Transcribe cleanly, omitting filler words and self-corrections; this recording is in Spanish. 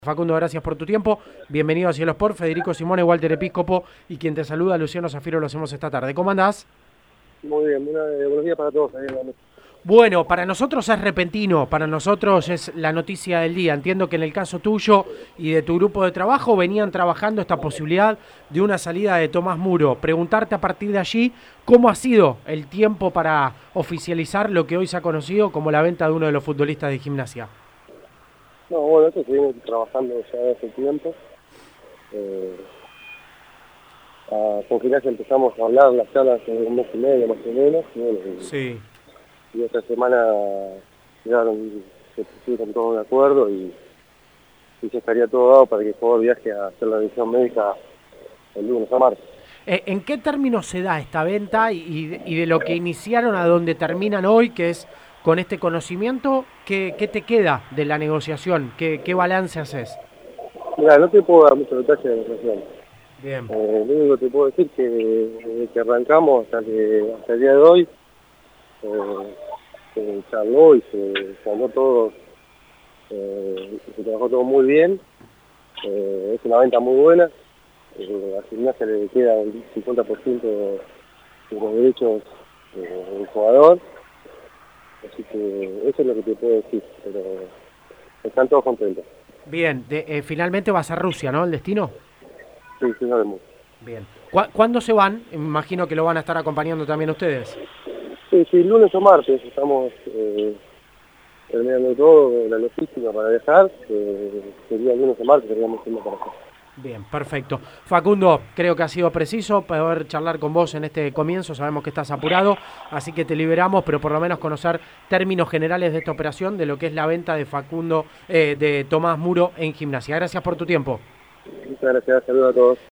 Facundo, gracias por tu tiempo. Bienvenido a Cielo Sport. Federico Simone, Walter Episcopo y quien te saluda, Luciano Zafiro, lo hacemos esta tarde. ¿Cómo andás? Muy bien, buenos días para todos ahí en la mesa. Bueno, para nosotros es repentino, para nosotros es la noticia del día. Entiendo que en el caso tuyo y de tu grupo de trabajo venían trabajando esta posibilidad de una salida de Tomás Muro. Preguntarte a partir de allí, ¿cómo ha sido el tiempo para oficializar lo que hoy se ha conocido como la venta de uno de los futbolistas de Gimnasia? No, bueno, esto seguimos trabajando ya hace tiempo. Con Gimnasia empezamos a hablar las charlas hace un mes y medio más o menos. Y, bueno, Sí. y esta semana se pusieron todos de acuerdo y ya estaría todo dado para que el jugador viaje a hacer la revisión médica el lunes a marzo. ¿En qué términos se da esta venta y de lo que iniciaron a donde terminan hoy, que es con este conocimiento, qué te queda de la negociación? ¿Qué balance haces? Mira, no te puedo dar muchos detalles de la negociación. Bien. Lo único que te puedo decir es que desde que arrancamos hasta el día de hoy se charló y se habló todo, se trabajó todo muy bien. Es una venta muy buena. A Gimnasia le queda el 50% de los derechos del jugador. Así que eso es lo que te puedo decir, pero están todos contentos. Bien, finalmente va a ser Rusia, ¿no? ¿El destino? Sí, sí, sabemos. Bien. ¿Cuándo se van? Me imagino que lo van a estar acompañando también ustedes. Sí, lunes o martes estamos terminando todo, la logística para viajar. Sería el lunes o martes, estaríamos yendo para acá. Bien, perfecto. Facundo, creo que ha sido preciso poder charlar con vos en este comienzo. Sabemos que estás apurado, así que te liberamos, pero por lo menos conocer términos generales de esta operación, de lo que es la venta de de Tomás Muro en Gimnasia. Gracias por tu tiempo. Muchas gracias, saludos a todos.